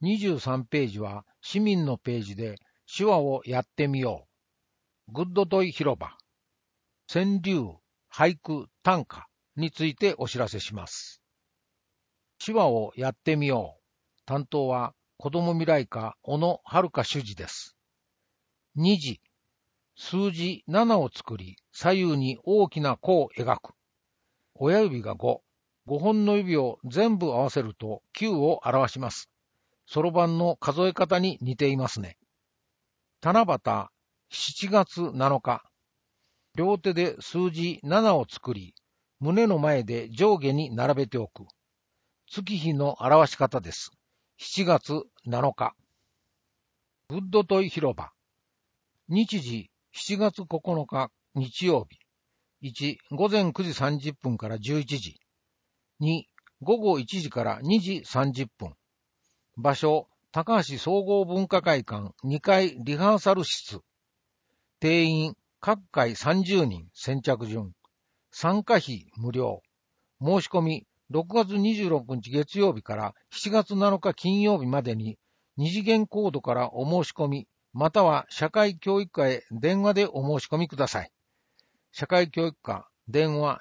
23ページは市民のページで手話をやってみよう。グッドトイ広場。川柳、俳句、短歌についてお知らせします。手話をやってみよう。担当は子ども未来課小野遥主事です。2時、数字7を作り、左右に大きな弧を描く。親指が5、5本の指を全部合わせると9を表します。そろばんの数え方に似ていますね。七夕、7月7日。両手で数字7を作り、胸の前で上下に並べておく。月日の表し方です。7月7日。グッドトイ広場。日時7月9日日曜日。1、午前9時30分から11時。2、午後1時から2時30分。場所、高橋総合文化会館2階リハーサル室。定員、各回30人先着順。参加費無料。申し込み、6月26日月曜日から7月7日金曜日までに2次元コードからお申し込み、または社会教育課へ電話でお申し込みください。社会教育課、電話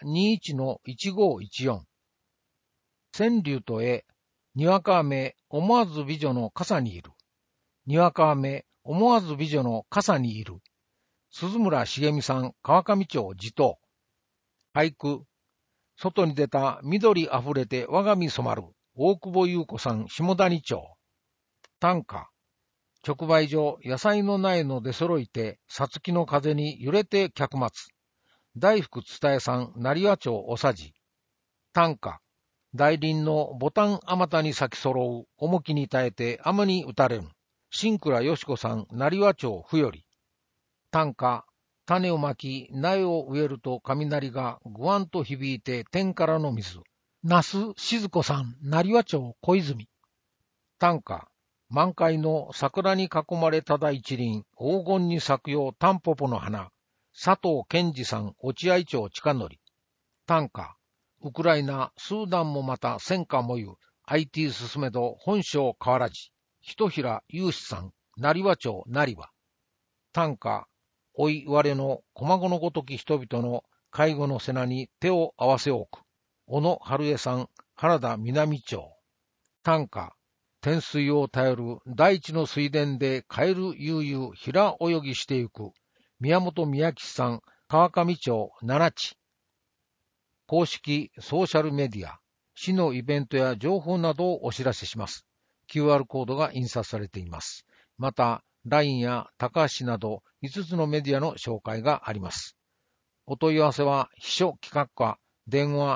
21-1514。川柳と絵、にわか雨、思わず美女の傘にいる。にわか雨、思わず美女の傘にいる。鈴村茂美さん、川上町地頭。俳句。外に出た緑あふれて我が身染まる。大久保優子さん、下谷町。短歌。直売所、野菜の苗の出揃いて、さつきの風に揺れて客待つ。大福伝えさん、成和町おさじ。短歌。大輪のボタンあまたに咲き揃う。重きに耐えて雨に打たれぬ。新倉よし子さん、成和町ふより。短歌。種をまき、苗を植えると雷がぐわんと響いて天からの水。那須静子さん、成和町小泉。短歌。満開の桜に囲まれただ一輪、黄金に咲くようタンポポの花。佐藤健二さん、落合町近則。短歌。ウクライナ、スーダンもまた戦火もゆ、IT 進めど本性変わらじ。一平雄志さん、成和町成和。短歌。老い我の駒子のごとき人々の介護の背中に手を合わせおく。小野春江さん、原田南町。短歌。天水を頼る大地の水田でカエル悠々平泳ぎしてゆく。宮本宮吉さん、川上町七地。公式ソーシャルメディア、市のイベントや情報などをお知らせします。QR コードが印刷されています。また、LINE や高橋など5つのメディアの紹介があります。お問い合わせは秘書企画課、電話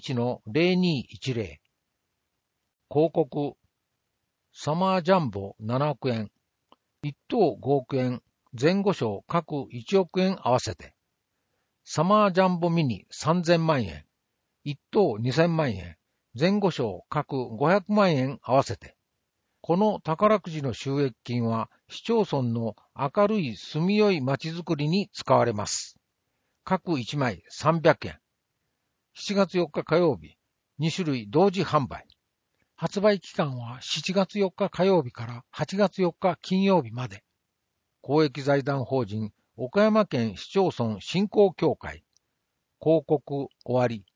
21-0210。広告、サマージャンボ7億円、1等5億円、前後賞各1億円合わせて、サマージャンボミニ3000万円、1等2000万円、前後賞各500万円合わせて、この宝くじの収益金は市町村の明るい住みよい街づくりに使われます。各1枚300円。7月4日火曜日、2種類同時販売。発売期間は7月4日火曜日から8月4日金曜日まで。公益財団法人岡山県市町村振興協会。広告終わり。